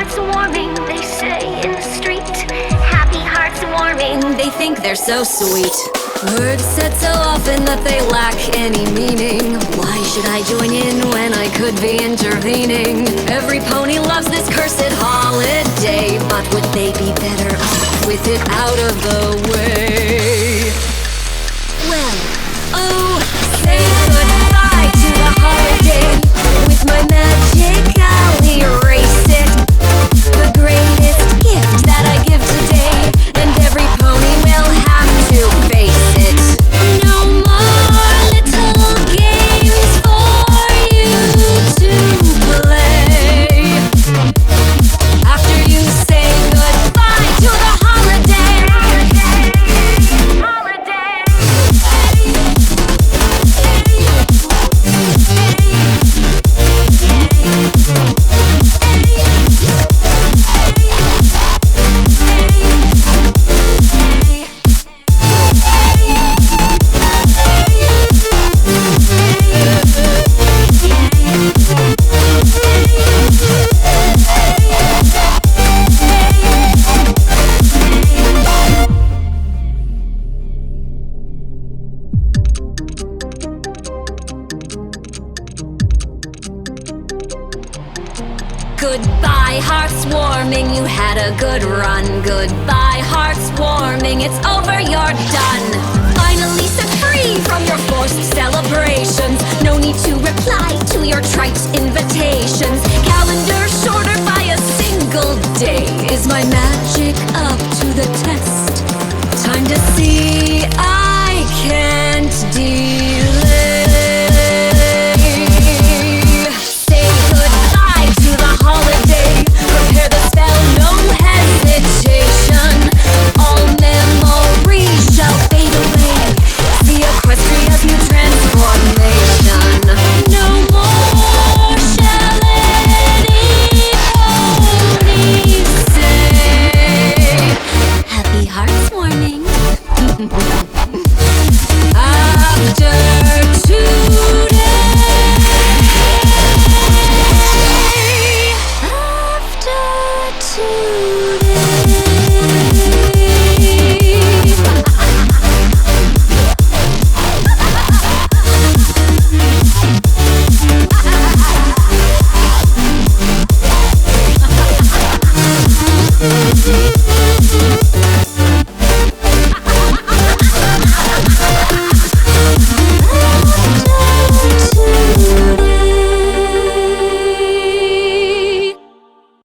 hearts warming, they say in the street. Happy hearts warming, they think they're so sweet. Words said so often that they lack any meaning. Why should I join in when I could be intervening? Every pony loves this cursed holiday, but would they be better off with it out of the way? Well, oh, say goodbye to the holiday. With my magic I'll erase it. The greatest gift that I give today, and every pony will have to face it. No more little games for you to play. After you say goodbye to the holiday. Goodbye, hearts warming, you had a good run. Goodbye, hearts warming, it's over, you're done. Finally set free from your forced celebrations. No need to reply to your trite invitations. Calendar shorter by a single day. Is my magic up to the test? Time to see I can't delay. Prepare the spell, no hesitation. All memories shall fade away. The Equestria's new transformation. No more shall any pony say. Happy hearts warming.